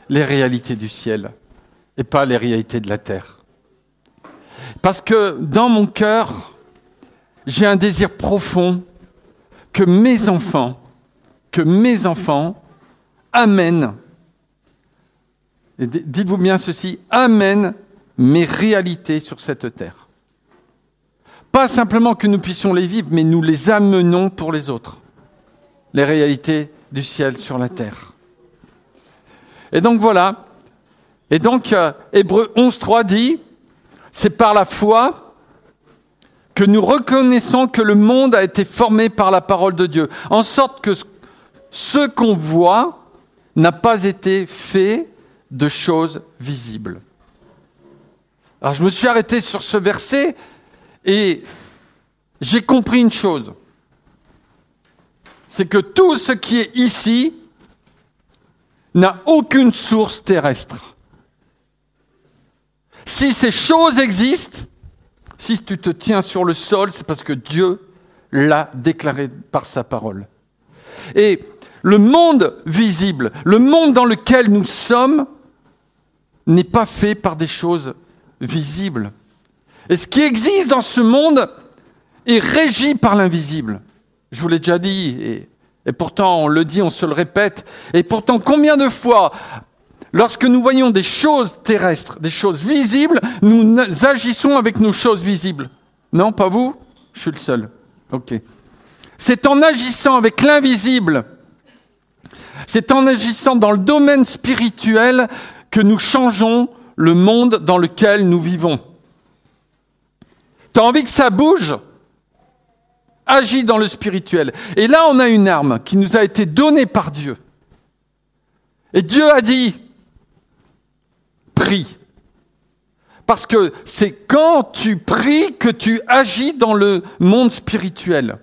les réalités du ciel et pas les réalités de la terre. Parce que dans mon cœur, j'ai un désir profond que mes enfants amènent, et dites-vous bien ceci, amènent mes réalités sur cette terre. Pas simplement que nous puissions les vivre, mais nous les amenons pour les autres. Les réalités du ciel sur la terre. Et donc voilà. Et donc, Hébreux 11.3 dit, c'est par la foi que nous reconnaissons que le monde a été formé par la parole de Dieu, en sorte que ce qu'on voit n'a pas été fait de choses visibles. Alors je me suis arrêté sur ce verset et j'ai compris une chose. C'est que tout ce qui est ici n'a aucune source terrestre. Si ces choses existent, si tu te tiens sur le sol, c'est parce que Dieu l'a déclaré par sa parole. Et le monde visible, le monde dans lequel nous sommes, n'est pas fait par des choses visibles. Et ce qui existe dans ce monde est régi par l'invisible. Je vous l'ai déjà dit, et pourtant on le dit, on se le répète. Et pourtant, combien de fois, lorsque nous voyons des choses terrestres, des choses visibles, nous agissons avec nos choses visibles? Non, pas vous? Je suis le seul. Ok. C'est en agissant avec l'invisible, c'est en agissant dans le domaine spirituel que nous changeons le monde dans lequel nous vivons. Tu as envie que ça bouge? Agis dans le spirituel. Et là, on a une arme qui nous a été donnée par Dieu. Et Dieu a dit, prie. Parce que c'est quand tu pries que tu agis dans le monde spirituel.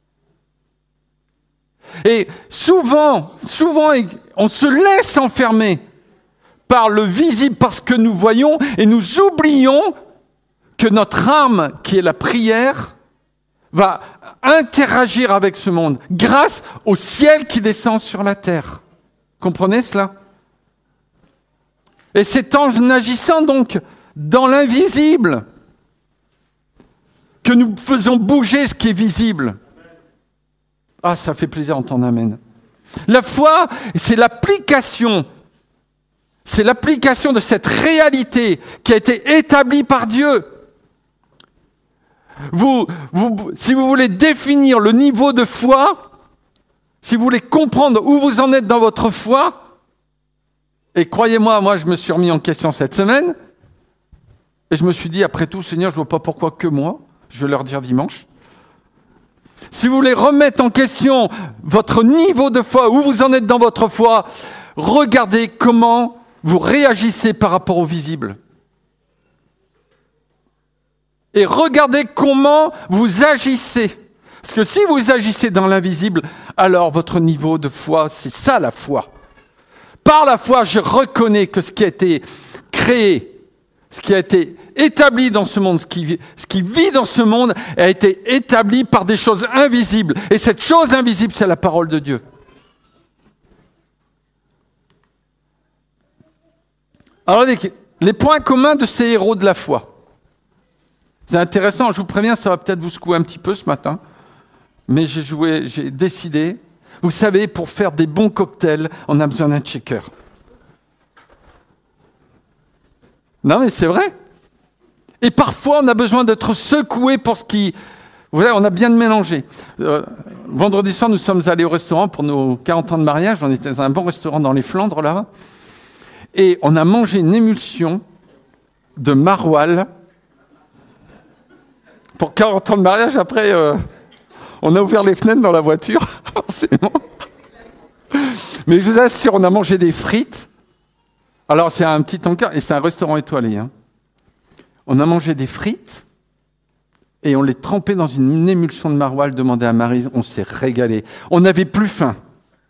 Et souvent, on se laisse enfermer par le visible, par ce que nous voyons, et nous oublions que notre arme, qui est la prière, va interagir avec ce monde grâce au ciel qui descend sur la terre. Comprenez cela? Et c'est en agissant donc dans l'invisible que nous faisons bouger ce qui est visible. Ah, ça fait plaisir d'entendre amen. La foi, c'est l'application de cette réalité qui a été établie par Dieu. Si vous voulez définir le niveau de foi, si vous voulez comprendre où vous en êtes dans votre foi, et croyez-moi, moi je me suis remis en question cette semaine, et je me suis dit, après tout, Seigneur, je ne vois pas pourquoi que moi, je vais leur dire dimanche. Si vous voulez remettre en question votre niveau de foi, où vous en êtes dans votre foi, regardez comment vous réagissez par rapport au visible. Et regardez comment vous agissez. Parce que si vous agissez dans l'invisible, alors votre niveau de foi, c'est ça la foi. Par la foi, je reconnais que ce qui a été créé, ce qui a été établi dans ce monde, ce qui vit dans ce monde, a été établi par des choses invisibles. Et cette chose invisible, c'est la parole de Dieu. Alors, les points communs de ces héros de la foi. C'est intéressant, je vous préviens, ça va peut-être vous secouer un petit peu ce matin, mais j'ai décidé, vous savez, pour faire des bons cocktails, on a besoin d'un shaker. Non mais c'est vrai. Et parfois, on a besoin d'être secoué pour ce qui... Vous voyez, on a bien de mélanger. Vendredi soir, nous sommes allés au restaurant pour nos 40 ans de mariage, on était dans un bon restaurant dans les Flandres, là, et on a mangé une émulsion de maroilles. Pour 40 ans de mariage, après, on a ouvert les fenêtres dans la voiture, forcément. Mais je vous assure, on a mangé des frites. Alors, c'est un petit encart, et c'est un restaurant étoilé. Hein. On a mangé des frites, et on les trempait dans une émulsion de maroilles, demandait à Marie, on s'est régalé. On n'avait plus faim.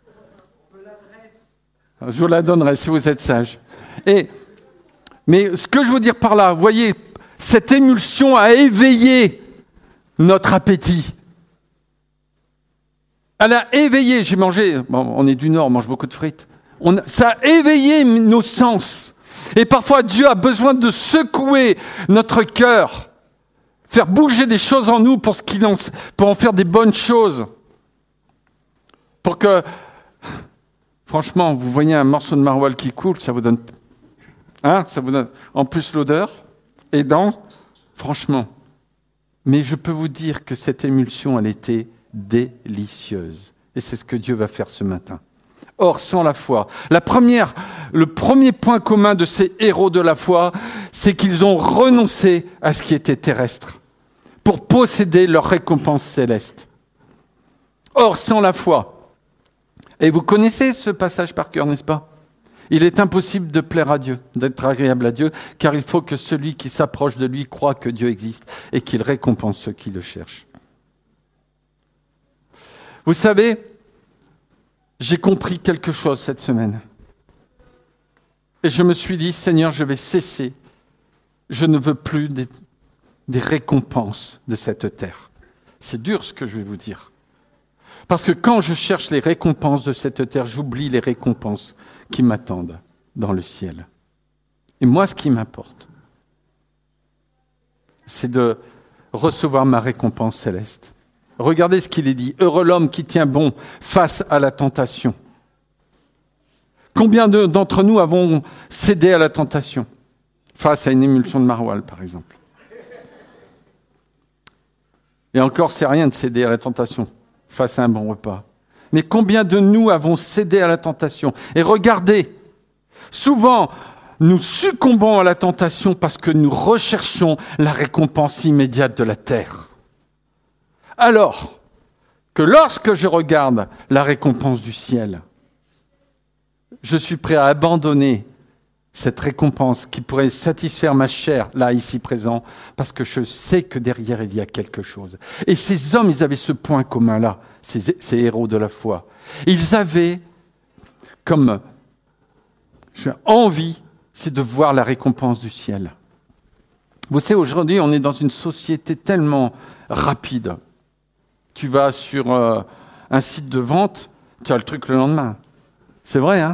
Je vous la donnerai si vous êtes sage. Mais ce que je veux dire par là, vous voyez, cette émulsion a éveillé notre appétit. Elle a éveillé, j'ai mangé, bon, on est du Nord, on mange beaucoup de frites. Ça a éveillé nos sens. Et parfois, Dieu a besoin de secouer notre cœur, faire bouger des choses en nous pour en faire des bonnes choses. Pour que, franchement, vous voyez un morceau de maroilles qui coule, ça vous donne en plus l'odeur, aidant, franchement. Mais je peux vous dire que cette émulsion, elle était délicieuse. Et c'est ce que Dieu va faire ce matin. Or, sans la foi, le premier point commun de ces héros de la foi, c'est qu'ils ont renoncé à ce qui était terrestre pour posséder leur récompense céleste. Or, sans la foi, et vous connaissez ce passage par cœur, n'est-ce pas ? Il est impossible de plaire à Dieu, d'être agréable à Dieu, car il faut que celui qui s'approche de lui croie que Dieu existe et qu'il récompense ceux qui le cherchent. Vous savez, j'ai compris quelque chose cette semaine. Et je me suis dit, Seigneur, je vais cesser. Je ne veux plus des récompenses de cette terre. C'est dur ce que je vais vous dire. Parce que quand je cherche les récompenses de cette terre, j'oublie les récompenses qui m'attendent dans le ciel. Et moi, ce qui m'importe, c'est de recevoir ma récompense céleste. Regardez ce qu'il est dit. Heureux l'homme qui tient bon face à la tentation. Combien d'entre nous avons cédé à la tentation face à une émulsion de maroilles, par exemple? Et encore, c'est rien de céder à la tentation face à un bon repas. Mais combien de nous avons cédé à la tentation? Et regardez, souvent, nous succombons à la tentation parce que nous recherchons la récompense immédiate de la terre. Alors que lorsque je regarde la récompense du ciel, je suis prêt à abandonner cette récompense qui pourrait satisfaire ma chair, là, ici présent, parce que je sais que derrière, il y a quelque chose. Et ces hommes, ils avaient ce point commun-là, ces héros de la foi. Ils avaient comme envie, c'est de voir la récompense du ciel. Vous savez, aujourd'hui, on est dans une société tellement rapide. Tu vas sur un site de vente, tu as le truc le lendemain. C'est vrai, hein ?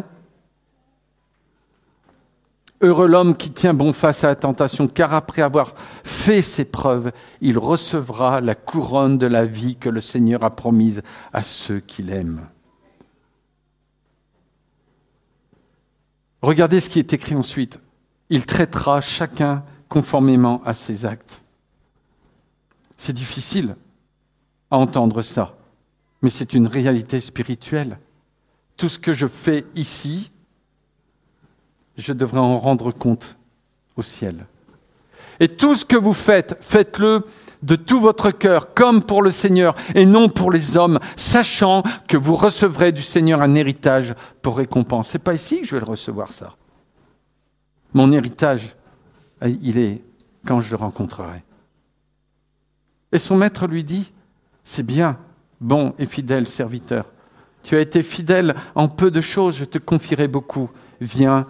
Heureux l'homme qui tient bon face à la tentation, car après avoir fait ses preuves, il recevra la couronne de la vie que le Seigneur a promise à ceux qui l'aiment. Regardez ce qui est écrit ensuite. Il traitera chacun conformément à ses actes. C'est difficile à entendre ça, mais c'est une réalité spirituelle. Tout ce que je fais ici, je devrais en rendre compte au ciel. Et tout ce que vous faites, faites-le de tout votre cœur, comme pour le Seigneur, et non pour les hommes, sachant que vous recevrez du Seigneur un héritage pour récompense. C'est pas ici que je vais le recevoir, ça. Mon héritage, il est quand je le rencontrerai. Et son maître lui dit, c'est bien, bon et fidèle serviteur. Tu as été fidèle en peu de choses, je te confierai beaucoup. Viens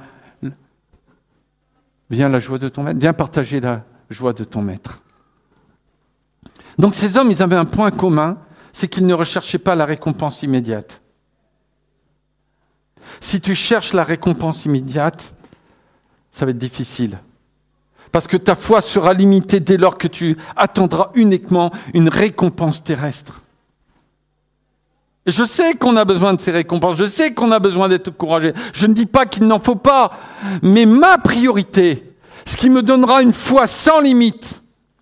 la joie de ton maître. Viens partager la joie de ton maître. Donc ces hommes, ils avaient un point commun, c'est qu'ils ne recherchaient pas la récompense immédiate. Si tu cherches la récompense immédiate, ça va être difficile. Parce que ta foi sera limitée dès lors que tu attendras uniquement une récompense terrestre. Et je sais qu'on a besoin de ces récompenses, je sais qu'on a besoin d'être encouragé. Je ne dis pas qu'il n'en faut pas, mais ma priorité, ce qui me donnera une foi sans limite,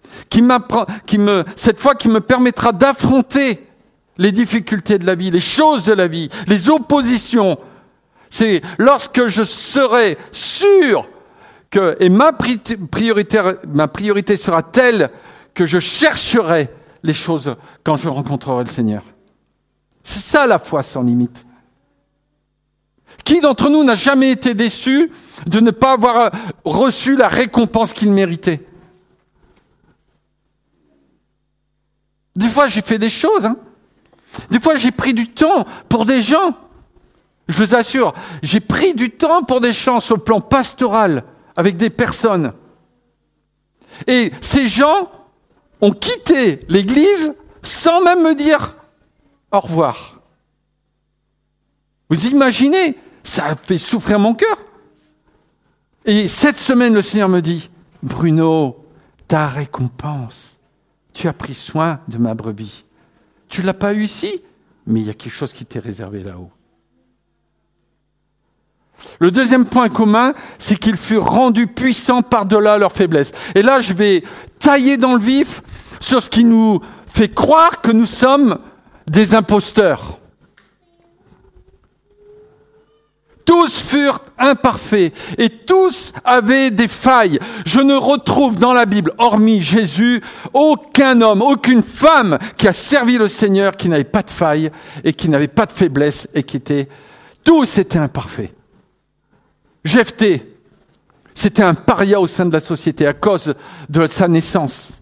cette foi qui me permettra d'affronter les difficultés de la vie, les choses de la vie, les oppositions, c'est lorsque je serai sûr et ma priorité sera telle que je chercherai les choses quand je rencontrerai le Seigneur. C'est ça la foi sans limite. Qui d'entre nous n'a jamais été déçu de ne pas avoir reçu la récompense qu'il méritait? Des fois, j'ai fait des choses. Des fois, j'ai pris du temps pour des gens. Je vous assure, j'ai pris du temps pour des gens sur le plan pastoral avec des personnes. Et ces gens ont quitté l'église sans même me dire au revoir. Vous imaginez ça a fait souffrir mon cœur. Et cette semaine, le Seigneur me dit, Bruno, ta récompense, tu as pris soin de ma brebis. Tu ne l'as pas eu ici, mais il y a quelque chose qui t'est réservé là-haut. Le deuxième point commun, c'est qu'ils furent rendus puissants par-delà leur faiblesse. Et là, je vais tailler dans le vif sur ce qui nous fait croire que nous sommes des imposteurs. Tous furent imparfaits et tous avaient des failles. Je ne retrouve dans la Bible, hormis Jésus, aucun homme, aucune femme qui a servi le Seigneur qui n'avait pas de failles et qui n'avait pas de faiblesse et tous étaient imparfaits. Jephthé, c'était un paria au sein de la société à cause de sa naissance.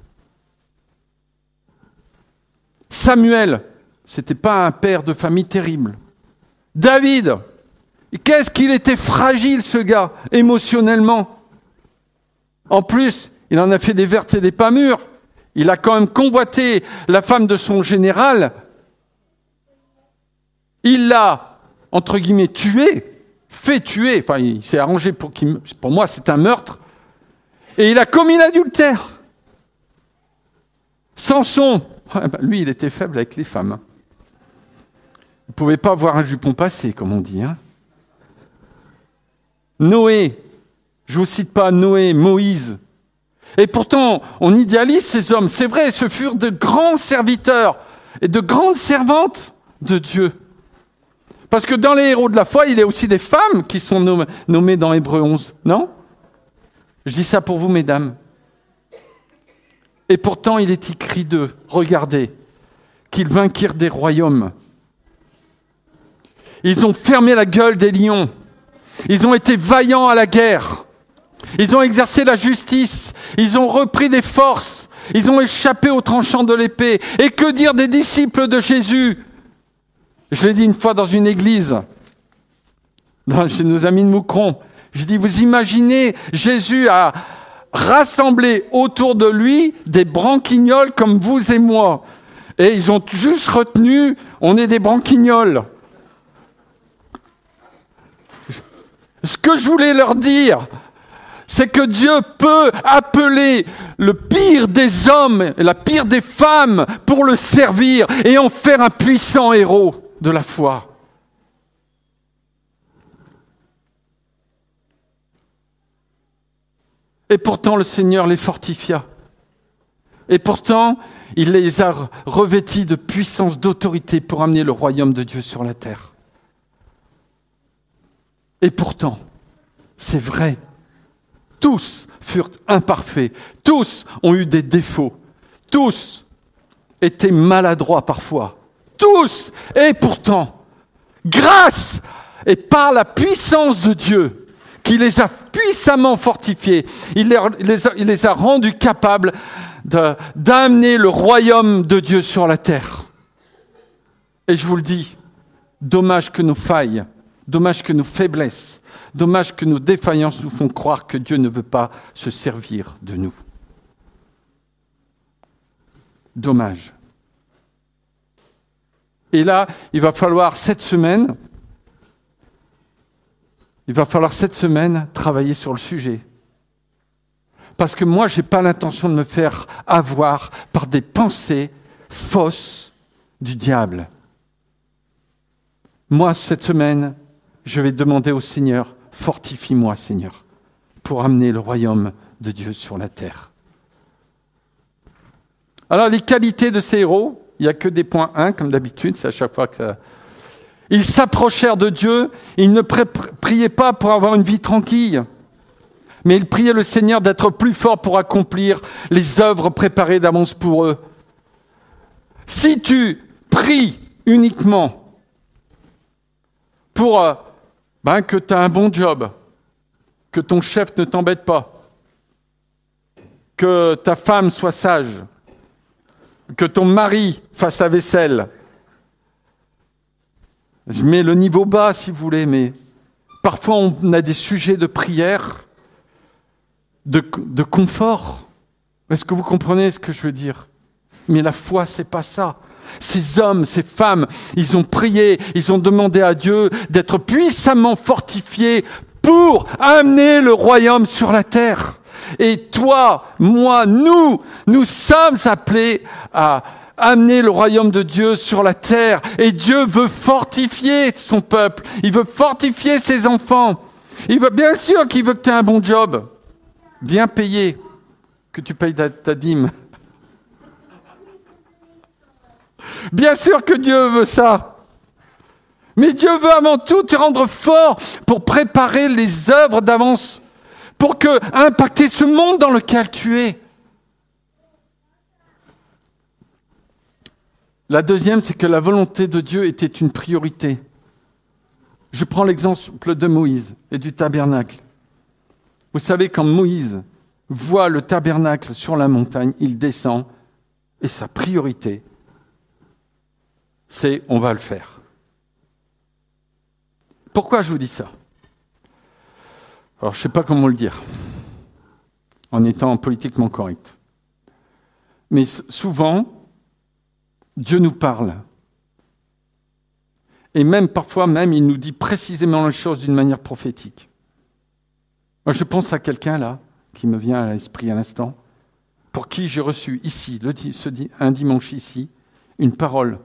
Samuel, c'était pas un père de famille terrible. David, qu'est-ce qu'il était fragile ce gars, émotionnellement. En plus, il en a fait des vertes et des pas mûres. Il a quand même convoité la femme de son général. Il l'a, entre guillemets, fait tuer. Enfin, il s'est arrangé pour moi, c'est un meurtre. Et il a commis l'adultère. Samson, lui, il était faible avec les femmes. Il ne pouvait pas avoir un jupon passé, comme on dit. Noé, je ne vous cite pas Noé, Moïse. Et pourtant, on idéalise ces hommes. C'est vrai, ce furent de grands serviteurs et de grandes servantes de Dieu. Parce que dans les héros de la foi, il y a aussi des femmes qui sont nommées dans Hébreux 11, non? Je dis ça pour vous, mesdames. Et pourtant, il est écrit d'eux, regardez, qu'ils vainquirent des royaumes. Ils ont fermé la gueule des lions. Ils ont été vaillants à la guerre. Ils ont exercé la justice. Ils ont repris des forces. Ils ont échappé aux tranchants de l'épée. Et que dire des disciples de Jésus? Je l'ai dit une fois dans une église, chez nos amis de Moucron. Je dis, vous imaginez, Jésus a rassemblé autour de lui des branquignoles comme vous et moi. Et ils ont juste retenu, on est des branquignoles. Ce que je voulais leur dire, c'est que Dieu peut appeler le pire des hommes et la pire des femmes pour le servir et en faire un puissant héros de la foi. Et pourtant, le Seigneur les fortifia. Et pourtant, il les a revêtis de puissance, d'autorité pour amener le royaume de Dieu sur la terre. Et pourtant, c'est vrai, tous furent imparfaits, tous ont eu des défauts, tous étaient maladroits parfois, tous, et pourtant, grâce et par la puissance de Dieu, qui les a puissamment fortifiés, il les a rendus capables d'amener le royaume de Dieu sur la terre. Et je vous le dis, dommage que nos failles, dommage que nos faiblesses, dommage que nos défaillances nous font croire que Dieu ne veut pas se servir de nous. Dommage. Et là, il va falloir cette semaine travailler sur le sujet. Parce que moi, je n'ai pas l'intention de me faire avoir par des pensées fausses du diable. Moi, cette semaine, je vais demander au Seigneur, fortifie-moi, Seigneur, pour amener le royaume de Dieu sur la terre. Alors, les qualités de ces héros, il n'y a que des points 1, comme d'habitude, c'est à chaque fois que ça... Ils s'approchèrent de Dieu, ils ne priaient pas pour avoir une vie tranquille, mais ils priaient le Seigneur d'être plus fort pour accomplir les œuvres préparées d'avance pour eux. Si tu pries uniquement pour que tu as un bon job, que ton chef ne t'embête pas, que ta femme soit sage, que ton mari fasse la vaisselle. Je mets le niveau bas si vous voulez, mais parfois on a des sujets de prière, de confort. Est-ce que vous comprenez ce que je veux dire? Mais la foi, c'est pas ça. Ces hommes, ces femmes, ils ont prié, ils ont demandé à Dieu d'être puissamment fortifiés pour amener le royaume sur la terre. Et toi, moi, nous sommes appelés à amener le royaume de Dieu sur la terre. Et Dieu veut fortifier son peuple. Il veut fortifier ses enfants. Bien sûr qu'il veut que tu aies un bon job, bien payé, que tu payes ta dîme. Bien sûr que Dieu veut ça. Mais Dieu veut avant tout te rendre fort pour préparer les œuvres d'avance, pour impacter ce monde dans lequel tu es. La deuxième, c'est que la volonté de Dieu était une priorité. Je prends l'exemple de Moïse et du tabernacle. Vous savez, quand Moïse voit le tabernacle sur la montagne, il descend et sa priorité, c'est on va le faire. Pourquoi je vous dis ça? Alors, je ne sais pas comment le dire, en étant politiquement correct. Mais souvent, Dieu nous parle. Et même parfois, il nous dit précisément les choses d'une manière prophétique. Moi, je pense à quelqu'un là, qui me vient à l'esprit à l'instant, pour qui j'ai reçu ici, un dimanche ici, une parole.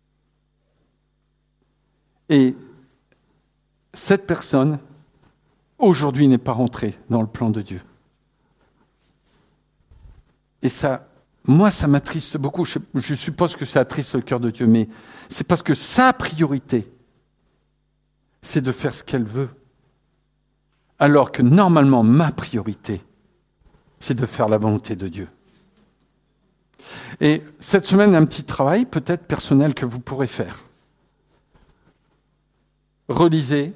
Et cette personne, aujourd'hui, n'est pas rentrée dans le plan de Dieu. Et ça, moi, ça m'attriste beaucoup. Je suppose que ça attriste le cœur de Dieu, mais c'est parce que sa priorité, c'est de faire ce qu'elle veut. Alors que normalement, ma priorité, c'est de faire la volonté de Dieu. Et cette semaine, un petit travail peut-être personnel que vous pourrez faire. Relisez,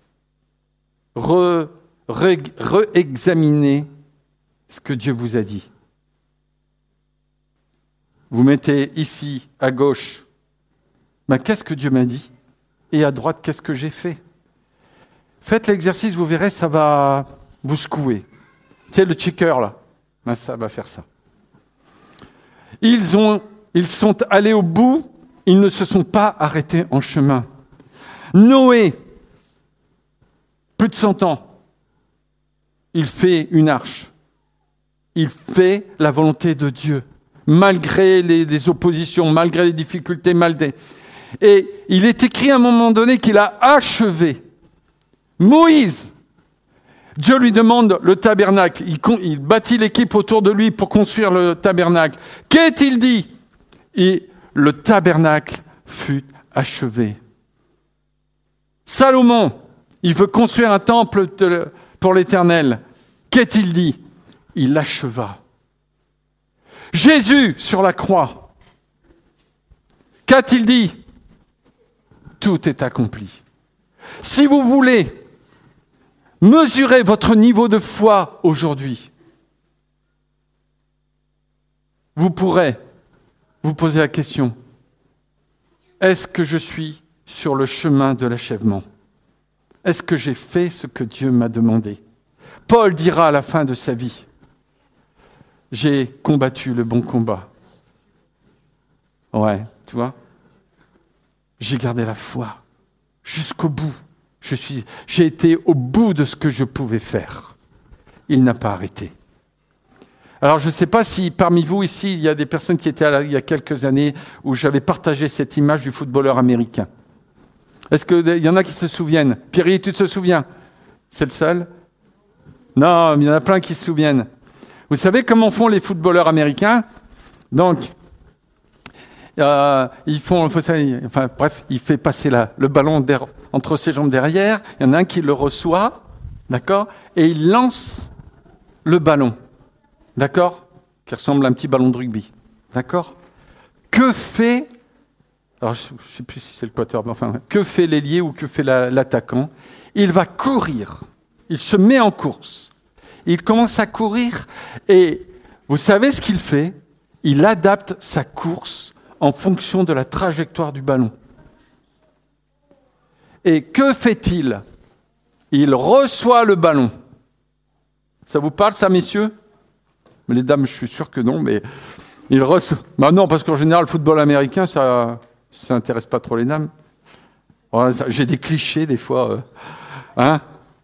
réexaminez ce que Dieu vous a dit. Vous mettez ici, à gauche, qu'est-ce que Dieu m'a dit? Et à droite, qu'est-ce que j'ai fait? Faites l'exercice, vous verrez, ça va vous secouer. Tu sais, le checker, là, ça va faire ça. Ils sont allés au bout, ils ne se sont pas arrêtés en chemin. Noé, plus de 100 ans, il fait une arche. Il fait la volonté de Dieu, malgré les oppositions, malgré les difficultés, Et il est écrit à un moment donné qu'il a achevé. Moïse, Dieu lui demande le tabernacle. Il bâtit l'équipe autour de lui pour construire le tabernacle. Qu'est-il dit? Et le tabernacle fut achevé. Salomon, il veut construire un temple pour l'Éternel. Qu'est-il dit? Il acheva. Jésus sur la croix, qu'a-t-il dit? Tout est accompli. Si vous voulez mesurer votre niveau de foi aujourd'hui, vous pourrez vous poser la question, est-ce que je suis sur le chemin de l'achèvement? Est-ce que j'ai fait ce que Dieu m'a demandé? Paul dira à la fin de sa vie, j'ai combattu le bon combat. Ouais, tu vois? J'ai gardé la foi jusqu'au bout. J'ai été au bout de ce que je pouvais faire. Il n'a pas arrêté. Alors, je ne sais pas si parmi vous ici, il y a des personnes qui étaient là il y a quelques années où j'avais partagé cette image du footballeur américain. Est-ce qu'il y en a qui se souviennent? Pierre, tu te souviens? C'est le seul? Non, il y en a plein qui se souviennent. Vous savez comment font les footballeurs américains? Donc, il fait passer le ballon entre ses jambes derrière. Il y en a un qui le reçoit, d'accord? Et il lance le ballon, d'accord? Qui ressemble à un petit ballon de rugby, d'accord? Que fait, alors je ne sais plus si c'est le quateur, mais enfin, que fait l'ailier ou que fait l'attaquant? Il va courir, il se met en course. Il commence à courir et vous savez ce qu'il fait? Il adapte sa course en fonction de la trajectoire du ballon. Et que fait-il? Il reçoit le ballon. Ça vous parle ça, messieurs? Mais les dames, je suis sûr que non, mais Bah non, parce qu'en général, le football américain, ça intéresse pas trop les dames. Voilà, j'ai des clichés des fois. Hein,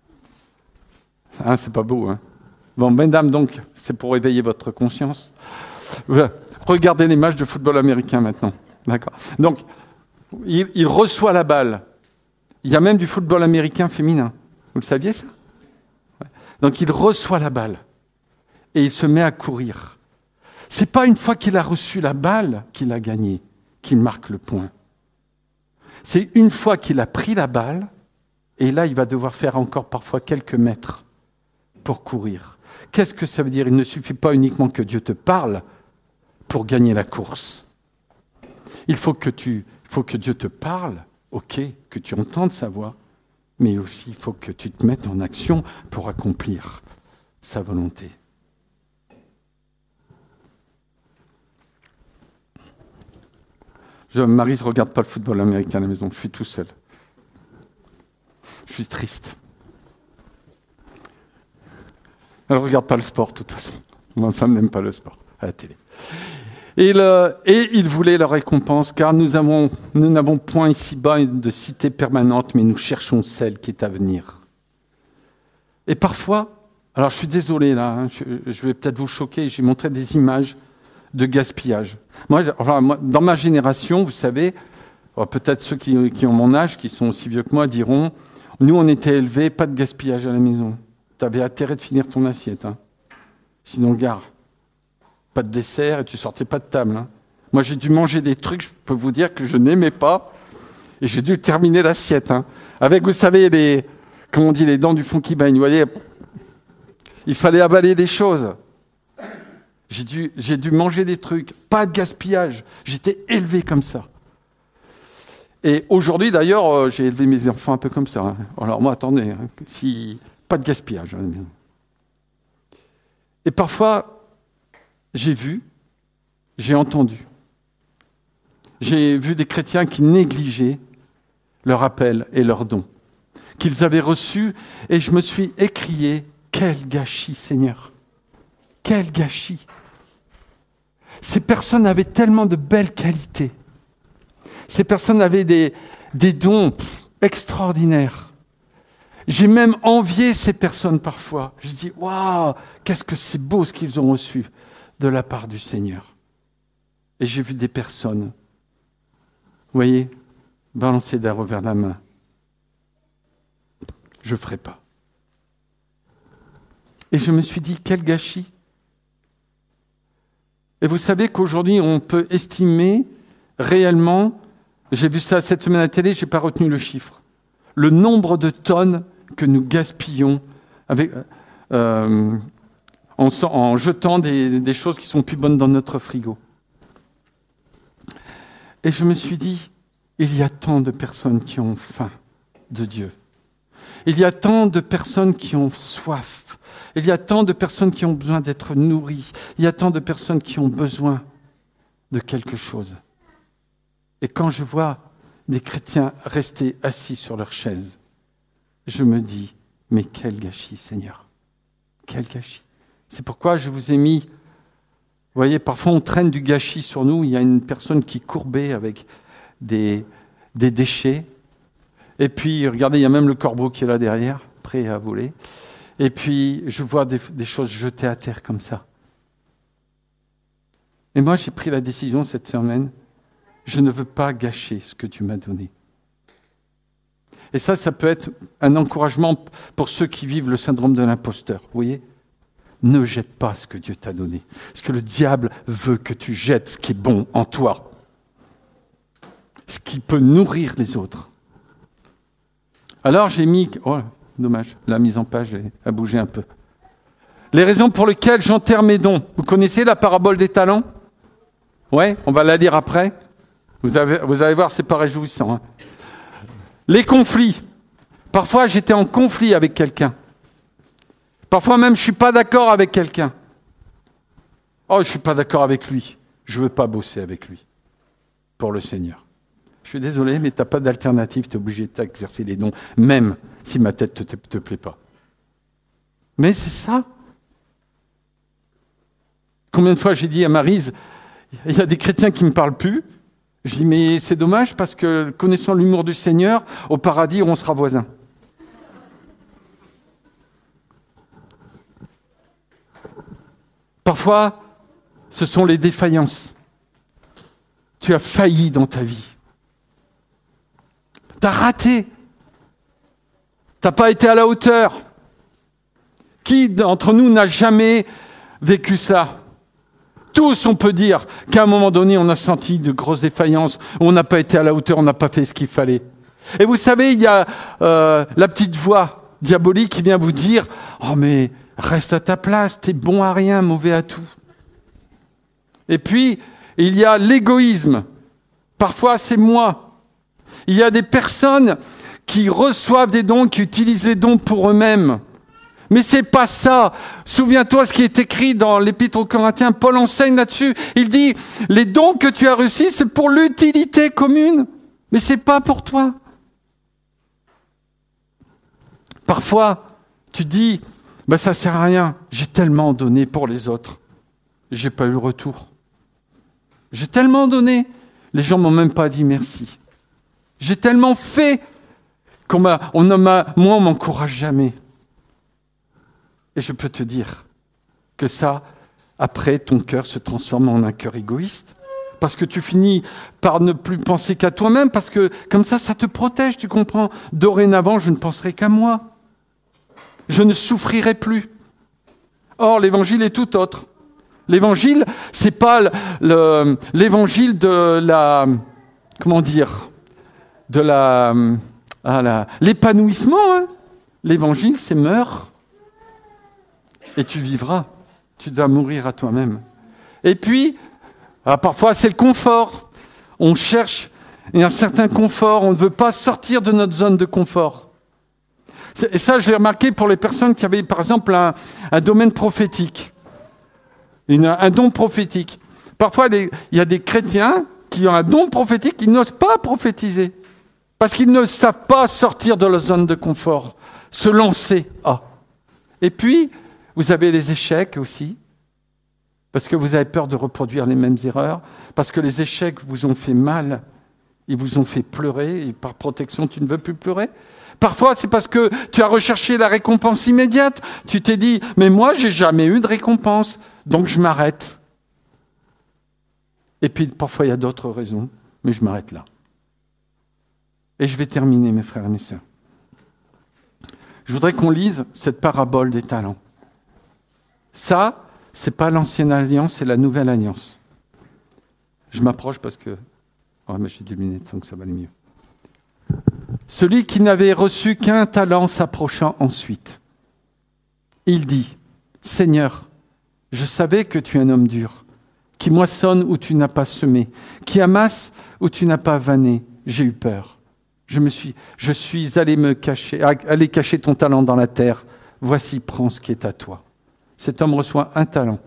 c'est pas beau. Hein. Bon, mesdames, donc, c'est pour éveiller votre conscience. Regardez les matchs de football américain maintenant. D'accord. Donc, il reçoit la balle. Il y a même du football américain féminin. Vous le saviez, ça? Donc, il reçoit la balle. Et il se met à courir. C'est pas une fois qu'il a reçu la balle qu'il a gagné, qu'il marque le point. C'est une fois qu'il a pris la balle, et là, il va devoir faire encore parfois quelques mètres pour courir. Qu'est-ce que ça veut dire? Il ne suffit pas uniquement que Dieu te parle pour gagner la course. Il faut que Dieu te parle, ok, que tu entendes sa voix, mais aussi il faut que tu te mettes en action pour accomplir sa volonté. Marie ne regarde pas le football américain à la maison, je suis tout seul. Je suis triste. Elle ne regarde pas le sport, de toute façon. Ma femme n'aime pas le sport, à la télé. Et il voulait la récompense, car nous n'avons point ici-bas de cité permanente, mais nous cherchons celle qui est à venir. Et parfois, alors je suis désolé là, hein, je vais peut-être vous choquer, j'ai montré des images de gaspillage. Moi, dans ma génération, vous savez, peut-être ceux qui ont mon âge, qui sont aussi vieux que moi, diront, nous on était élevés, pas de gaspillage à la maison. Tu avais intérêt de finir ton assiette, hein. Sinon, gare, pas de dessert et tu sortais pas de table. Hein. Moi, j'ai dû manger des trucs, je peux vous dire que je n'aimais pas, et j'ai dû terminer l'assiette. Hein. Avec, vous savez, les dents du fond qui baignent. Vous voyez, il fallait avaler des choses. J'ai dû manger des trucs, pas de gaspillage. J'étais élevé comme ça. Et aujourd'hui, d'ailleurs, j'ai élevé mes enfants un peu comme ça. Hein. Alors moi, attendez, hein, pas de gaspillage à la maison. Et parfois, j'ai entendu, j'ai vu des chrétiens qui négligeaient leur appel et leurs dons, qu'ils avaient reçus, et je me suis écrié, quel gâchis, Seigneur, quel gâchis. Ces personnes avaient tellement de belles qualités. Ces personnes avaient des dons extraordinaires. J'ai même envié ces personnes parfois. Je dis, waouh, qu'est-ce que c'est beau ce qu'ils ont reçu de la part du Seigneur. Et j'ai vu des personnes, vous voyez, balancer d'un revers de la main. Je ne ferai pas. Et je me suis dit, quel gâchis. Et vous savez qu'aujourd'hui, on peut estimer réellement, j'ai vu ça cette semaine à la télé, je n'ai pas retenu le chiffre, le nombre de tonnes que nous gaspillons avec, en jetant des choses qui sont plus bonnes dans notre frigo. Et je me suis dit, il y a tant de personnes qui ont faim de Dieu. Il y a tant de personnes qui ont soif. Il y a tant de personnes qui ont besoin d'être nourries. Il y a tant de personnes qui ont besoin de quelque chose. Et quand je vois des chrétiens rester assis sur leur chaise, je me dis, mais quel gâchis, Seigneur. Quel gâchis. C'est pourquoi je vous ai mis, vous voyez, parfois on traîne du gâchis sur nous. Il y a une personne qui courbait avec des déchets. Et puis, regardez, il y a même le corbeau qui est là derrière, prêt à voler. Et puis, je vois des choses jetées à terre comme ça. Et moi, j'ai pris la décision cette semaine, je ne veux pas gâcher ce que tu m'as donné. Et ça peut être un encouragement pour ceux qui vivent le syndrome de l'imposteur. Vous voyez ? Ne jette pas ce que Dieu t'a donné. Parce que le diable veut que tu jettes ce qui est bon en toi. Ce qui peut nourrir les autres. Alors j'ai mis... Oh, dommage, la mise en page a bougé un peu. Les raisons pour lesquelles j'enterre mes dons. Vous connaissez la parabole des talents ? Ouais, on va la lire après. Vous allez voir, c'est pas réjouissant. Hein. Les conflits. Parfois, j'étais en conflit avec quelqu'un. Parfois même, je suis pas d'accord avec quelqu'un. Oh, je suis pas d'accord avec lui. Je veux pas bosser avec lui. Pour le Seigneur. Je suis désolé, mais t'as pas d'alternative. T'es obligé d'exercer les dons, même si ma tête te plaît pas. Mais c'est ça. Combien de fois j'ai dit à Maryse, Il y a des chrétiens qui me parlent plus. Je dis, mais c'est dommage parce que connaissant l'humour du Seigneur, au paradis, on sera voisins. Parfois, ce sont les défaillances. Tu as failli dans ta vie. Tu as raté. Tu n'as pas été à la hauteur. Qui d'entre nous n'a jamais vécu ça ? Tous, on peut dire qu'à un moment donné, on a senti de grosses défaillances, on n'a pas été à la hauteur, on n'a pas fait ce qu'il fallait. Et vous savez, il y a la petite voix diabolique qui vient vous dire « Oh mais reste à ta place, t'es bon à rien, mauvais à tout. » Et puis, il y a l'égoïsme. Parfois, c'est moi. Il y a des personnes qui reçoivent des dons, qui utilisent les dons pour eux-mêmes. Mais c'est pas ça. Souviens-toi ce qui est écrit dans l'Épître aux Corinthiens. Paul enseigne là-dessus. Il dit, les dons que tu as reçus, c'est pour l'utilité commune. Mais c'est pas pour toi. Parfois, tu dis, ça sert à rien. J'ai tellement donné pour les autres. J'ai pas eu le retour. J'ai tellement donné. Les gens m'ont même pas dit merci. J'ai tellement fait moi, on m'encourage jamais. Et je peux te dire que ça, après, ton cœur se transforme en un cœur égoïste. Parce que tu finis par ne plus penser qu'à toi-même, parce que comme ça te protège, tu comprends. Dorénavant, je ne penserai qu'à moi. Je ne souffrirai plus. Or, l'évangile est tout autre. L'évangile, c'est pas l'évangile de la, l'épanouissement. Hein. L'évangile, c'est meurs. Et tu vivras. Tu dois mourir à toi-même. Et puis, parfois, c'est le confort. On cherche un certain confort. On ne veut pas sortir de notre zone de confort. Et ça, je l'ai remarqué pour les personnes qui avaient, par exemple, un domaine prophétique. Un don prophétique. Parfois, il y a des chrétiens qui ont un don prophétique, qui n'osent pas prophétiser. Parce qu'ils ne savent pas sortir de leur zone de confort. Se lancer. Et puis, vous avez les échecs aussi, parce que vous avez peur de reproduire les mêmes erreurs, parce que les échecs vous ont fait mal, ils vous ont fait pleurer, et par protection, tu ne veux plus pleurer. Parfois, c'est parce que tu as recherché la récompense immédiate. Tu t'es dit, mais moi, j'ai jamais eu de récompense, donc je m'arrête. Et puis, parfois, il y a d'autres raisons, mais je m'arrête là. Et je vais terminer, mes frères et mes sœurs. Je voudrais qu'on lise cette parabole des talents. Ça, c'est pas l'ancienne alliance, c'est la nouvelle alliance. Je m'approche parce que... mais j'ai 2 minutes, donc ça va aller mieux. Celui qui n'avait reçu qu'un talent s'approcha ensuite. Il dit, « Seigneur, je savais que tu es un homme dur, qui moissonne où tu n'as pas semé, qui amasse où tu n'as pas vanné. J'ai eu peur. Je suis allé cacher ton talent dans la terre. Voici, prends ce qui est à toi. » Cet homme reçoit un talent.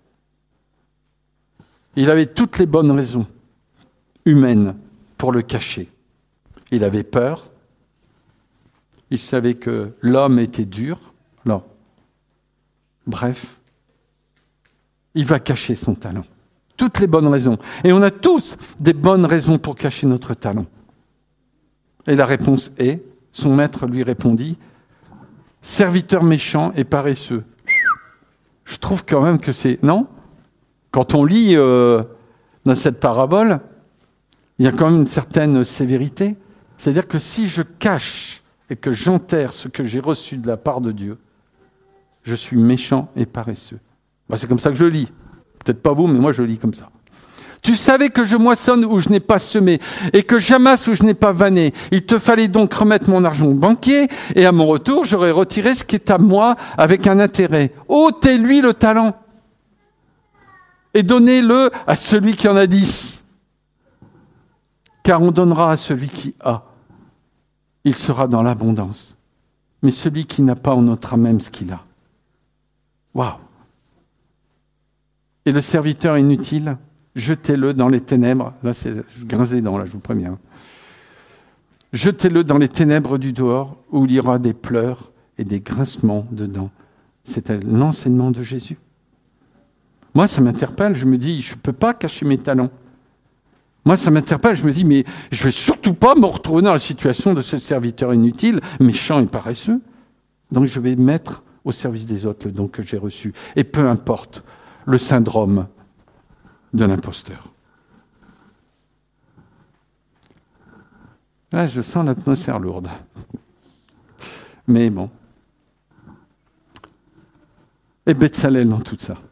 Il avait toutes les bonnes raisons humaines pour le cacher. Il avait peur. Il savait que l'homme était dur. Non. Bref, il va cacher son talent. Toutes les bonnes raisons. Et on a tous des bonnes raisons pour cacher notre talent. Et la réponse est, son maître lui répondit, « Serviteur méchant et paresseux. » Je trouve quand même que c'est... Non ? Quand on lit dans cette parabole, il y a quand même une certaine sévérité. C'est-à-dire que si je cache et que j'enterre ce que j'ai reçu de la part de Dieu, je suis méchant et paresseux. C'est comme ça que je lis. Peut-être pas vous, mais moi je lis comme ça. Tu savais que je moissonne où je n'ai pas semé et que j'amasse où je n'ai pas vanné. Il te fallait donc remettre mon argent au banquier et à mon retour, j'aurais retiré ce qui est à moi avec un intérêt. Ôtez-lui le talent et donnez-le à celui qui en a 10. Car on donnera à celui qui a. Il sera dans l'abondance. Mais celui qui n'a pas, on notera même ce qu'il a. Waouh! Et le serviteur inutile, jetez-le dans les ténèbres. Là, je grince les dents, là, je vous préviens. Jetez-le dans les ténèbres du dehors, où il y aura des pleurs et des grincements de dents. C'était l'enseignement de Jésus. Moi, ça m'interpelle. Je me dis, je ne peux pas cacher mes talents. Moi, ça m'interpelle. Je me dis, mais je ne vais surtout pas me retrouver dans la situation de ce serviteur inutile, méchant et paresseux. Donc, je vais mettre au service des autres le don que j'ai reçu. Et peu importe le syndrome de l'imposteur. Là, je sens l'atmosphère lourde. Mais bon. Et Betsalel dans tout ça.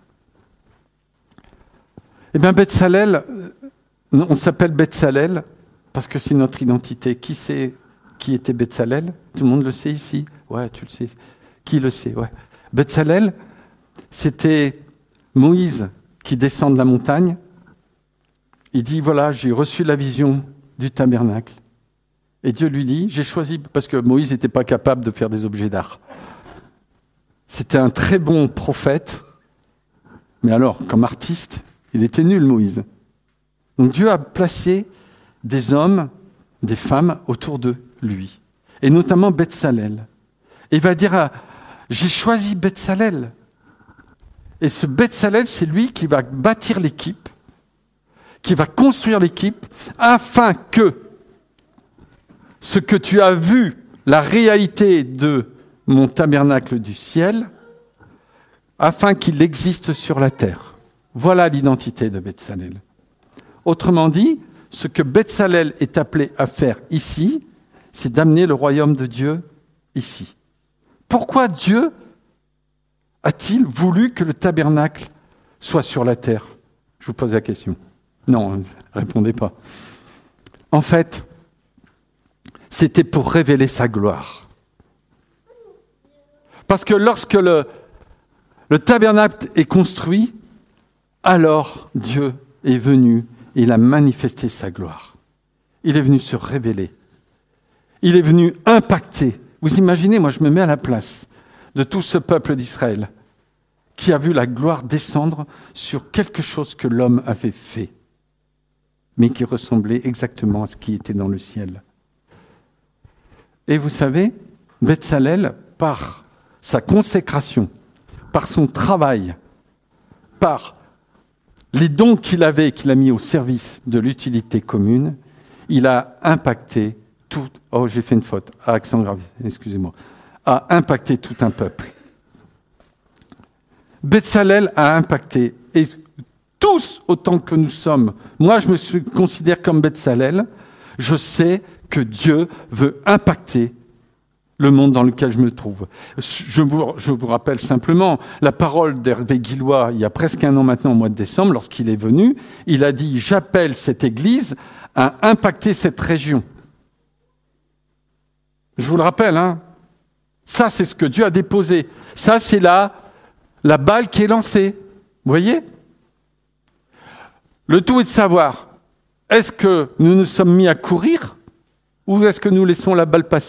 Eh bien, Betsalel, on s'appelle Betsalel parce que c'est notre identité. Qui sait qui était Betsalel? Tout le monde le sait ici? Ouais, tu le sais. Qui le sait? Ouais. Betsalel, c'était Moïse qui descend de la montagne. Il dit, voilà, j'ai reçu la vision du tabernacle. Et Dieu lui dit, j'ai choisi, parce que Moïse n'était pas capable de faire des objets d'art. C'était un très bon prophète, mais alors, comme artiste, il était nul, Moïse. Donc Dieu a placé des hommes, des femmes autour de lui, et notamment Betsalel. Et il va dire, j'ai choisi Betsalel. Et ce Betsalel, c'est lui qui va bâtir l'équipe, qui va construire l'équipe, afin que ce que tu as vu, la réalité de mon tabernacle du ciel, afin qu'il existe sur la terre. Voilà l'identité de Betsalel. Autrement dit, ce que Betsalel est appelé à faire ici, c'est d'amener le royaume de Dieu ici. Pourquoi Dieu a-t-il voulu que le tabernacle soit sur la terre? Je vous pose la question. Non, répondez pas. En fait, c'était pour révéler sa gloire. Parce que lorsque le tabernacle est construit, alors Dieu est venu et il a manifesté sa gloire. Il est venu se révéler. Il est venu impacter. Vous imaginez, moi je me mets à la place de tout ce peuple d'Israël qui a vu la gloire descendre sur quelque chose que l'homme avait fait, mais qui ressemblait exactement à ce qui était dans le ciel. Et vous savez, Betsalel, par sa consécration, par son travail, par les dons qu'il avait, qu'il a mis au service de l'utilité commune, il a impacté tout... Oh, j'ai fait une faute. Accent grave, excusez-moi. A impacté tout un peuple. Betsalel a impacté, et tous autant que nous sommes, moi je me considère comme Betsalel, je sais que Dieu veut impacter le monde dans lequel je me trouve. Je vous rappelle simplement la parole d'Hervé Guillois, il y a presque un an maintenant, au mois de décembre, lorsqu'il est venu, il a dit « J'appelle cette Église à impacter cette région ». Je vous le rappelle, hein. Ça, c'est ce que Dieu a déposé. Ça, c'est la balle qui est lancée. Vous voyez ? Le tout est de savoir, est-ce que nous nous sommes mis à courir ou est-ce que nous laissons la balle passer ?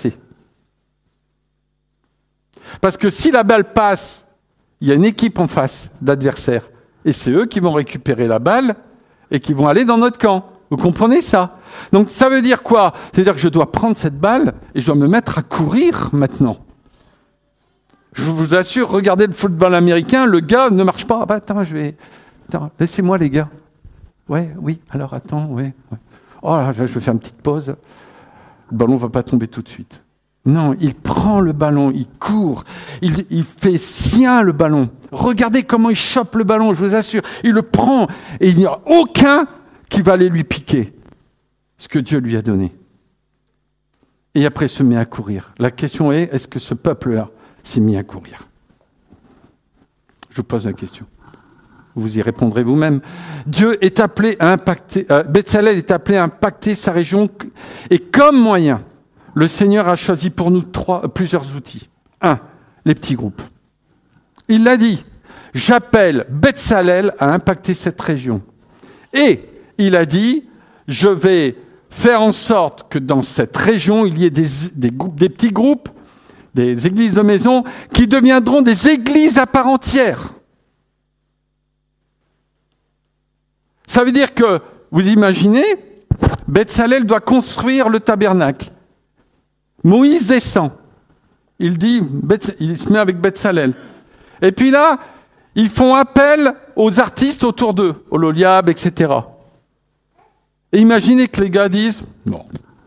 Parce que si la balle passe, il y a une équipe en face d'adversaires. Et c'est eux qui vont récupérer la balle et qui vont aller dans notre camp. Vous comprenez ça ? Donc ça veut dire quoi ? C'est-à-dire que je dois prendre cette balle et je dois me mettre à courir maintenant. Je vous assure, regardez le football américain, le gars ne marche pas. Ah bah, attends, laissez-moi les gars. Ouais, oui, alors attends, ouais. Oh là, je vais faire une petite pause. Le ballon ne va pas tomber tout de suite. Non, il prend le ballon, il court, il fait sien le ballon. Regardez comment il chope le ballon, je vous assure. Il le prend et il n'y a aucun qui va aller lui piquer ce que Dieu lui a donné. Et après, il se met à courir. La question est, est-ce que ce peuple-là s'est mis à courir ? Je vous pose la question. Vous y répondrez vous-même. Dieu est appelé à impacter, Betsalel est appelé à impacter sa région, et comme moyen, le Seigneur a choisi pour nous plusieurs outils. 1, les petits groupes. Il l'a dit, j'appelle Betsalel à impacter cette région. Et il a dit, je vais faire en sorte que dans cette région, il y ait des petits groupes, des églises de maison, qui deviendront des églises à part entière. Ça veut dire que, vous imaginez, Betsalel doit construire le tabernacle. Moïse descend. Il se met avec Betsalel. Et puis là, ils font appel aux artistes autour d'eux, au Loliab, etc. Et imaginez que les gars disent « Non,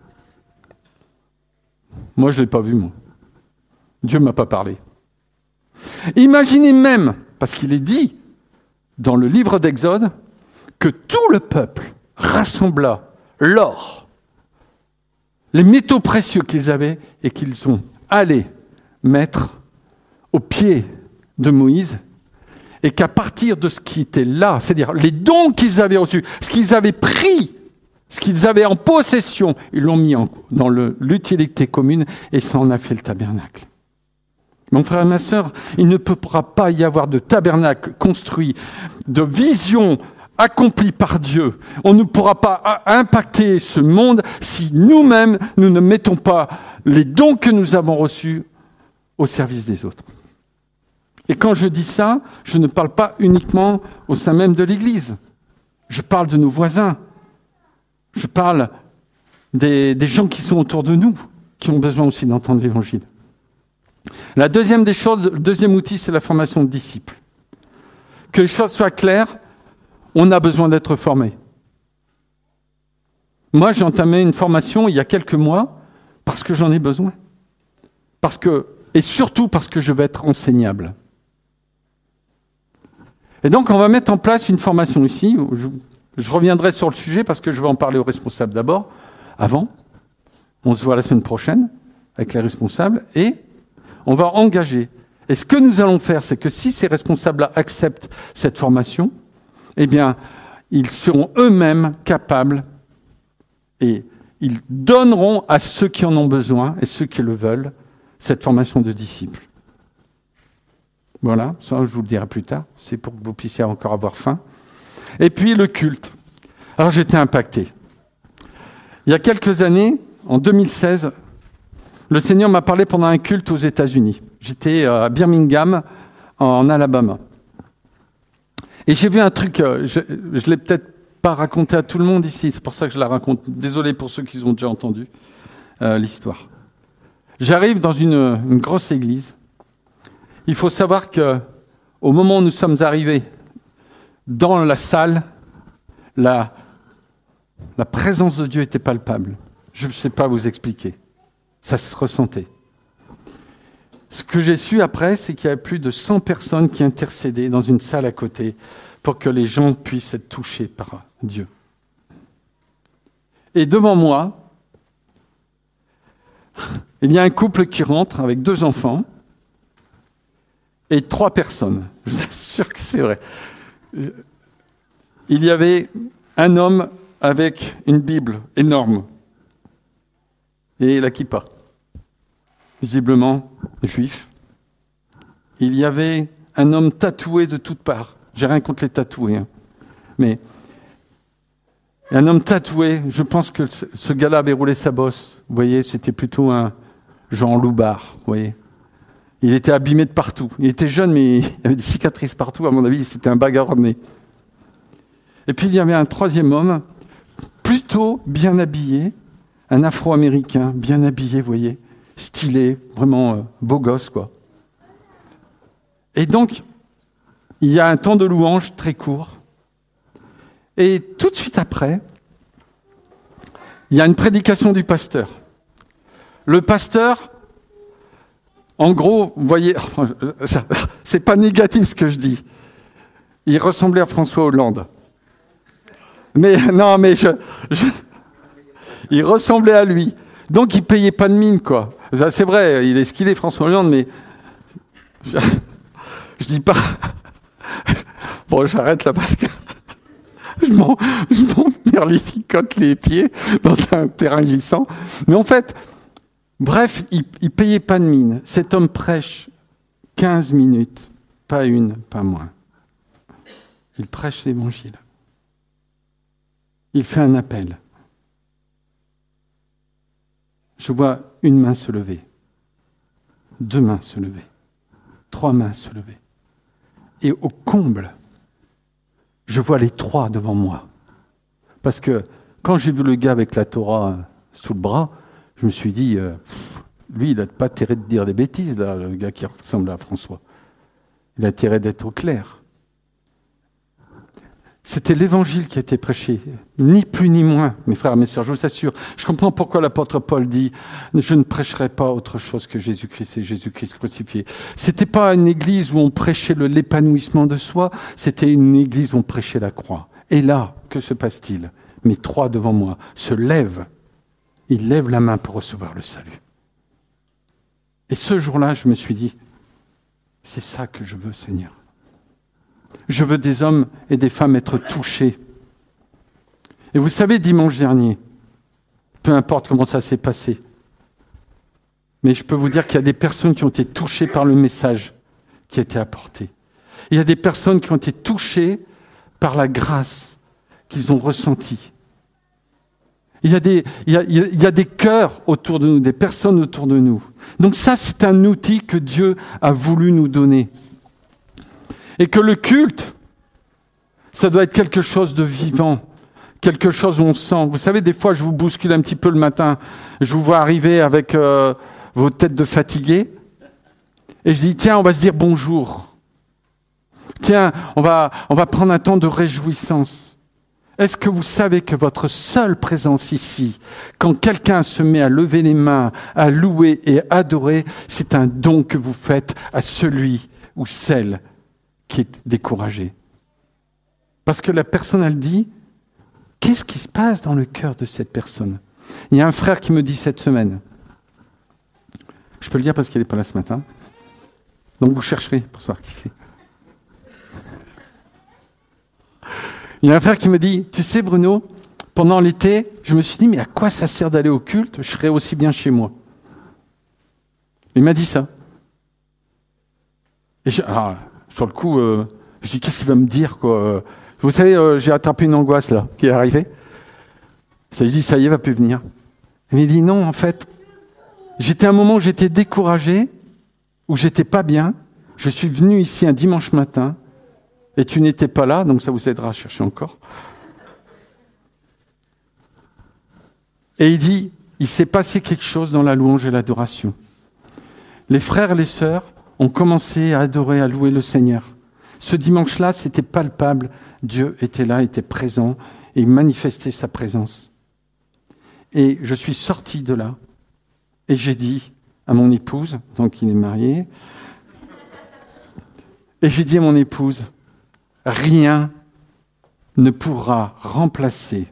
moi je ne l'ai pas vu, moi. Dieu ne m'a pas parlé. » Imaginez même, parce qu'il est dit dans le livre d'Exode, que tout le peuple rassembla l'or, les métaux précieux qu'ils avaient et qu'ils sont allés mettre aux pieds de Moïse, et qu'à partir de ce qui était là, c'est-à-dire les dons qu'ils avaient reçus, ce qu'ils avaient pris, ce qu'ils avaient en possession, ils l'ont mis dans l'utilité commune et ça en a fait le tabernacle. Mon frère et ma sœur, il ne pourra pas y avoir de tabernacle construit, de vision accomplie par Dieu. On ne pourra pas impacter ce monde si nous-mêmes, nous ne mettons pas les dons que nous avons reçus au service des autres. Et quand je dis ça, je ne parle pas uniquement au sein même de l'Église. Je parle de nos voisins. Je parle des gens qui sont autour de nous, qui ont besoin aussi d'entendre l'Évangile. La deuxième des choses, le deuxième outil, c'est la formation de disciples. Que les choses soient claires, on a besoin d'être formé. Moi, j'ai entamé une formation il y a quelques mois parce que j'en ai besoin. Et surtout parce que je vais être enseignable. Et donc, on va mettre en place une formation ici. Je reviendrai sur le sujet parce que je vais en parler aux responsables d'abord, avant. On se voit la semaine prochaine avec les responsables et on va engager. Et ce que nous allons faire, c'est que si ces responsables-là acceptent cette formation, eh bien, ils seront eux-mêmes capables et ils donneront à ceux qui en ont besoin et ceux qui le veulent cette formation de disciples. Voilà, ça je vous le dirai plus tard, c'est pour que vous puissiez encore avoir faim. Et puis le culte. Alors j'étais impacté. Il y a quelques années, en 2016, le Seigneur m'a parlé pendant un culte aux États-Unis. J'étais à Birmingham, en Alabama. Et j'ai vu un truc, je ne l'ai peut-être pas raconté à tout le monde ici, c'est pour ça que je la raconte. Désolé pour ceux qui ont déjà entendu l'histoire. J'arrive dans une grosse église. Il faut savoir que au moment où nous sommes arrivés dans la salle, la présence de Dieu était palpable. Je ne sais pas vous expliquer. Ça se ressentait. Ce que j'ai su après, c'est qu'il y avait plus de 100 personnes qui intercédaient dans une salle à côté pour que les gens puissent être touchés par Dieu. Et devant moi, il y a un couple qui rentre avec 2 enfants et 3 personnes. Je vous assure que c'est vrai. Il y avait un homme avec une Bible énorme et la kippa, visiblement juif. Il y avait un homme tatoué de toutes parts. J'ai rien contre les tatoués, hein. Mais un homme tatoué, je pense que ce gars-là avait roulé sa bosse. Vous voyez, c'était plutôt un Jean Loubard, vous voyez. Il était abîmé de partout. Il était jeune, mais il avait des cicatrices partout. À mon avis, c'était un bagarre-né. Et puis, il y avait un 3e homme, plutôt bien habillé, un Afro-Américain, bien habillé, vous voyez, stylé, vraiment beau gosse, quoi. Et donc, il y a un temps de louange très court. Et tout de suite après, il y a une prédication du pasteur. Le pasteur, en gros, vous voyez, c'est pas négatif ce que je dis. Il ressemblait à François Hollande. Mais non, mais il ressemblait à lui. Donc il payait pas de mine, quoi. C'est vrai, il est ce qu'il est, François Hollande, mais je dis pas. Bon, j'arrête là parce que je m'en merlificote les pieds dans un terrain glissant. Mais en fait, bref, il payait pas de mine. Cet homme prêche 15 minutes, pas une, pas moins. Il prêche l'évangile. Il fait un appel. Je vois une main se lever, 2 mains se lever, 3 mains se lever. Et au comble, je vois les 3 devant moi. Parce que quand j'ai vu le gars avec la Torah sous le bras, je me suis dit, lui, il n'a pas intérêt de dire des bêtises, là, le gars qui ressemble à François. Il a intérêt d'être au clair. C'était l'évangile qui a été prêché, ni plus ni moins, mes frères et mes sœurs, je vous assure. Je comprends pourquoi l'apôtre Paul dit « Je ne prêcherai pas autre chose que Jésus-Christ et Jésus-Christ crucifié ». C'était pas une église où on prêchait l'épanouissement de soi, c'était une église où on prêchait la croix. Et là, que se passe-t-il ? Mes 3 devant moi se lèvent, ils lèvent la main pour recevoir le salut. Et ce jour-là, je me suis dit « C'est ça que je veux, Seigneur ». Je veux des hommes et des femmes être touchés. Et vous savez, dimanche dernier, peu importe comment ça s'est passé, mais je peux vous dire qu'il y a des personnes qui ont été touchées par le message qui a été apporté. Il y a des personnes qui ont été touchées par la grâce qu'ils ont ressentie. Il y a des cœurs autour de nous, des personnes autour de nous. Donc ça, c'est un outil que Dieu a voulu nous donner. Et que le culte, ça doit être quelque chose de vivant, quelque chose où on sent. Vous savez, des fois, je vous bouscule un petit peu le matin, je vous vois arriver avec vos têtes de fatigués, et je dis, tiens, on va se dire bonjour. Tiens, on va prendre un temps de réjouissance. Est-ce que vous savez que votre seule présence ici, quand quelqu'un se met à lever les mains, à louer et adorer, c'est un don que vous faites à celui ou celle qui est découragé. Parce que la personne, elle dit, qu'est-ce qui se passe dans le cœur de cette personne ? Il y a un frère qui me dit cette semaine, je peux le dire parce qu'il n'est pas là ce matin, donc vous chercherez pour savoir qui c'est. Il y a un frère qui me dit, tu sais Bruno, pendant l'été, je me suis dit, mais à quoi ça sert d'aller au culte ? Je serais aussi bien chez moi. Il m'a dit ça. Et sur le coup, je dis, qu'est-ce qu'il va me dire, quoi ? Vous savez, j'ai attrapé une angoisse, là, qui est arrivée. Ça, je dis, ça y est, il va plus venir. Il m'a dit, non, en fait, j'étais à un moment où j'étais découragé, où j'étais pas bien. Je suis venu ici un dimanche matin, et tu n'étais pas là, donc ça vous aidera à chercher encore. Et il dit, il s'est passé quelque chose dans la louange et l'adoration. Les frères et les sœurs ont commencé à adorer, à louer le Seigneur. Ce dimanche-là, c'était palpable. Dieu était là, était présent, et il manifestait sa présence. Et je suis sorti de là, et j'ai dit à mon épouse, tant qu'il est marié, et j'ai dit à mon épouse, rien ne pourra remplacer.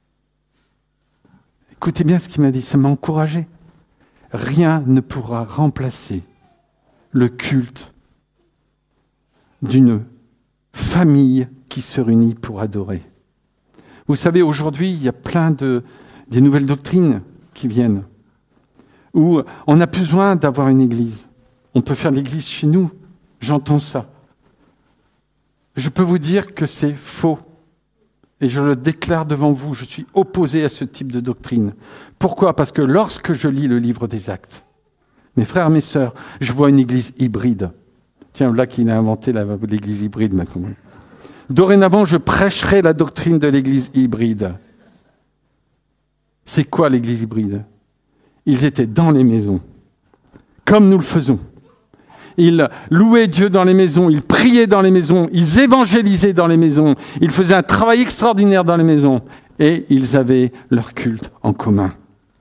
Écoutez bien ce qu'il m'a dit, ça m'a encouragé. Rien ne pourra remplacer le culte d'une famille qui se réunit pour adorer. Vous savez, aujourd'hui, il y a plein des nouvelles doctrines qui viennent, où on n'a plus besoin d'avoir une église. On peut faire l'église chez nous, j'entends ça. Je peux vous dire que c'est faux. Et je le déclare devant vous, je suis opposé à ce type de doctrine. Pourquoi ? Parce que lorsque je lis le livre des Actes, mes frères, mes sœurs, je vois une église hybride. Tiens, là qu'il a inventé l'église hybride maintenant. Dorénavant, je prêcherai la doctrine de l'église hybride. C'est quoi l'église hybride ? Ils étaient dans les maisons, comme nous le faisons. Ils louaient Dieu dans les maisons, ils priaient dans les maisons, ils évangélisaient dans les maisons, ils faisaient un travail extraordinaire dans les maisons et ils avaient leur culte en commun.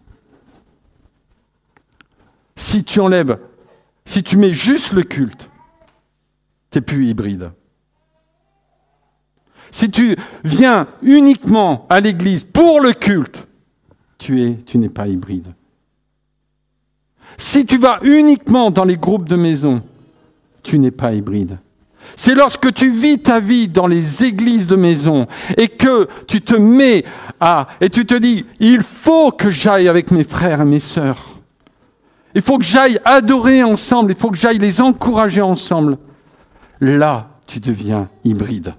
Si tu mets juste le culte, t'es plus hybride. Si tu viens uniquement à l'église pour le culte, tu n'es pas hybride. Si tu vas uniquement dans les groupes de maison, tu n'es pas hybride. C'est lorsque tu vis ta vie dans les églises de maison et que tu te mets et tu te dis, il faut que j'aille avec mes frères et mes sœurs. Il faut que j'aille adorer ensemble, il faut que j'aille les encourager ensemble. Là, tu deviens hybride.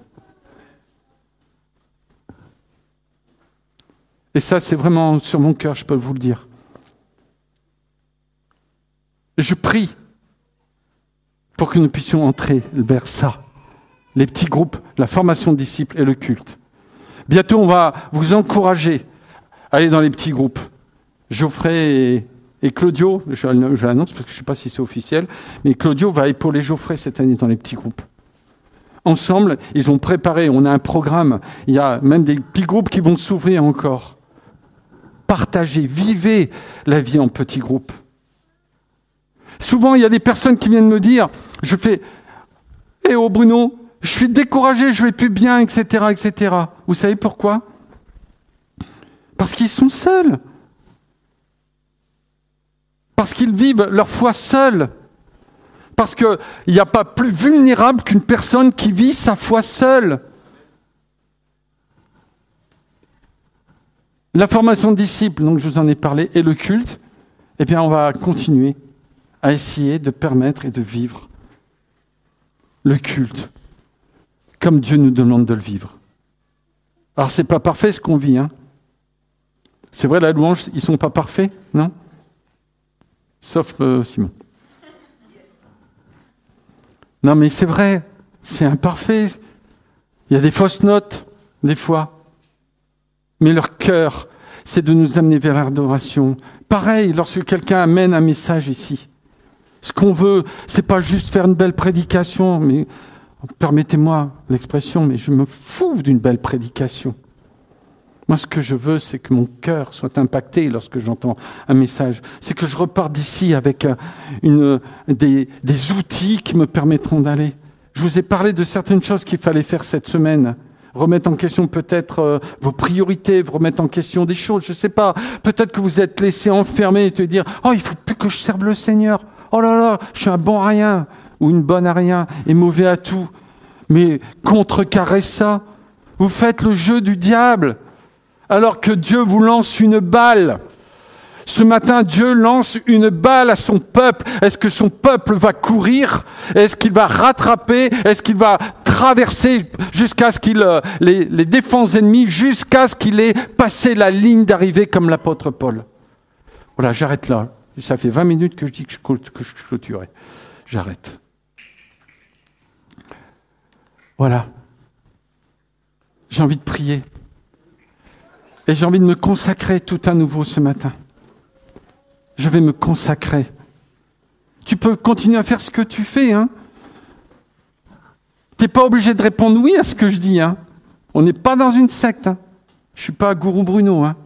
Et ça, c'est vraiment sur mon cœur, je peux vous le dire. Je prie pour que nous puissions entrer vers ça. Les petits groupes, la formation de disciples et le culte. Bientôt, on va vous encourager à aller dans les petits groupes. Geoffrey et Claudio, je l'annonce parce que je ne sais pas si c'est officiel, mais Claudio va épauler Geoffrey cette année dans les petits groupes. Ensemble, ils ont préparé, on a un programme, il y a même des petits groupes qui vont s'ouvrir encore. Partagez, vivez la vie en petits groupes. Souvent, il y a des personnes qui viennent me dire, je fais « Eh oh Bruno, je suis découragé, je vais plus bien, etc., etc. » Vous savez pourquoi ? Parce qu'ils sont seuls. Parce qu'ils vivent leur foi seuls. Parce qu'il n'y a pas plus vulnérable qu'une personne qui vit sa foi seule. La formation de disciples, donc je vous en ai parlé, et le culte, eh bien on va continuer à essayer de permettre et de vivre le culte comme Dieu nous demande de le vivre. Alors c'est pas parfait ce qu'on vit, hein. C'est vrai, la louange, ils sont pas parfaits, non ? Sauf Simon. Non mais c'est vrai, c'est imparfait. Il y a des fausses notes, des fois. Mais leur cœur, c'est de nous amener vers l'adoration. Pareil, lorsque quelqu'un amène un message ici, ce qu'on veut, c'est pas juste faire une belle prédication, mais permettez-moi l'expression, mais je me fous d'une belle prédication. Moi, ce que je veux, c'est que mon cœur soit impacté lorsque j'entends un message. C'est que je reparte d'ici avec des outils qui me permettront d'aller. Je vous ai parlé de certaines choses qu'il fallait faire cette semaine. Remettre en question peut-être vos priorités, remettre en question des choses, je sais pas. Peut-être que vous êtes laissé enfermer et te dire « Oh, il faut plus que je serve le Seigneur. Oh là là, je suis un bon à rien ou une bonne à rien et mauvais à tout. » Mais contrecarrez ça. Vous faites le jeu du diable alors que Dieu vous lance une balle. Ce matin, Dieu lance une balle à son peuple. Est-ce que son peuple va courir ? Est-ce qu'il va rattraper ? Est-ce qu'il va traverser jusqu'à ce qu'il les défenses ennemies, jusqu'à ce qu'il ait passé la ligne d'arrivée comme l'apôtre Paul ? Voilà, j'arrête là. Ça fait 20 minutes que je dis que je clôturais. J'arrête. Voilà. J'ai envie de prier. Et j'ai envie de me consacrer tout à nouveau ce matin. Je vais me consacrer. Tu peux continuer à faire ce que tu fais, hein. T'es pas obligé de répondre oui à ce que je dis, hein. On n'est pas dans une secte, hein. Je suis pas Gourou Bruno, hein.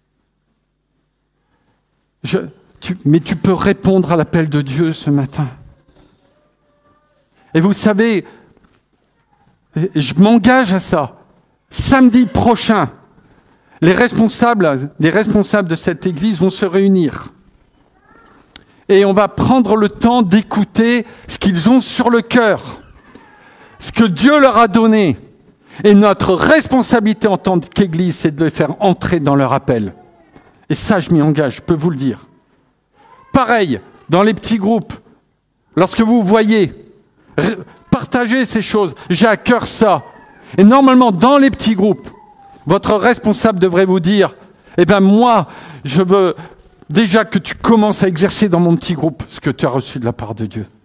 Mais tu peux répondre à l'appel de Dieu ce matin. Et vous savez, je m'engage à ça. Samedi prochain, des responsables de cette église vont se réunir. Et on va prendre le temps d'écouter ce qu'ils ont sur le cœur, ce que Dieu leur a donné. Et notre responsabilité en tant qu'église, c'est de les faire entrer dans leur appel. Et ça, je m'y engage, je peux vous le dire. Pareil, dans les petits groupes, lorsque vous voyez, partagez ces choses. J'ai à cœur ça. Et normalement, dans les petits groupes, votre responsable devrait vous dire, moi, je veux déjà que tu commences à exercer dans mon petit groupe ce que tu as reçu de la part de Dieu.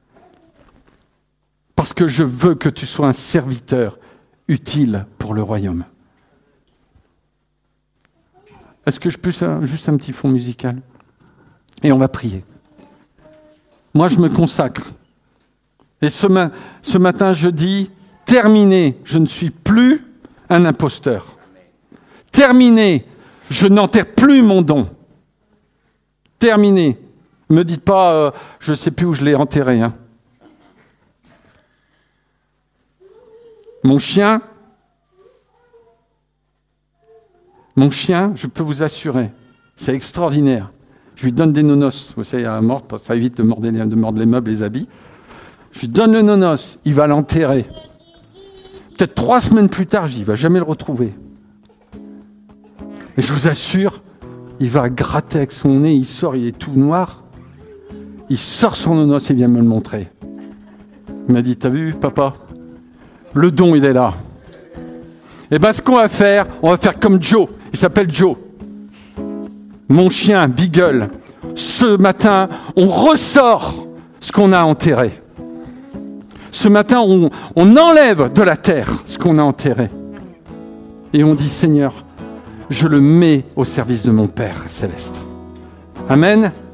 Parce que je veux que tu sois un serviteur utile pour le royaume. Est-ce que je peux juste un petit fond musical ? Et on va prier. Moi, je me consacre. Et ce matin, je dis, terminé, je ne suis plus un imposteur. Terminé, je n'enterre plus mon don. Terminé. Ne me dites pas, je ne sais plus où je l'ai enterré. Hein. Mon chien, je peux vous assurer, c'est extraordinaire. Je lui donne des nonos. Vous savez, à la mort, ça évite de mordre les meubles, les habits. Je lui donne le nonos, il va l'enterrer. Peut-être 3 semaines plus tard, il ne va jamais le retrouver. Et je vous assure, il va gratter avec son nez, il sort, il est tout noir. Il sort son nonos et vient me le montrer. Il m'a dit, t'as vu, papa ? Le don, il est là. Et ce qu'on va faire comme Joe. Il s'appelle Joe. Mon chien, Beagle. Ce matin, on ressort ce qu'on a enterré. Ce matin, on enlève de la terre ce qu'on a enterré. Et on dit, Seigneur, je le mets au service de mon Père céleste. Amen.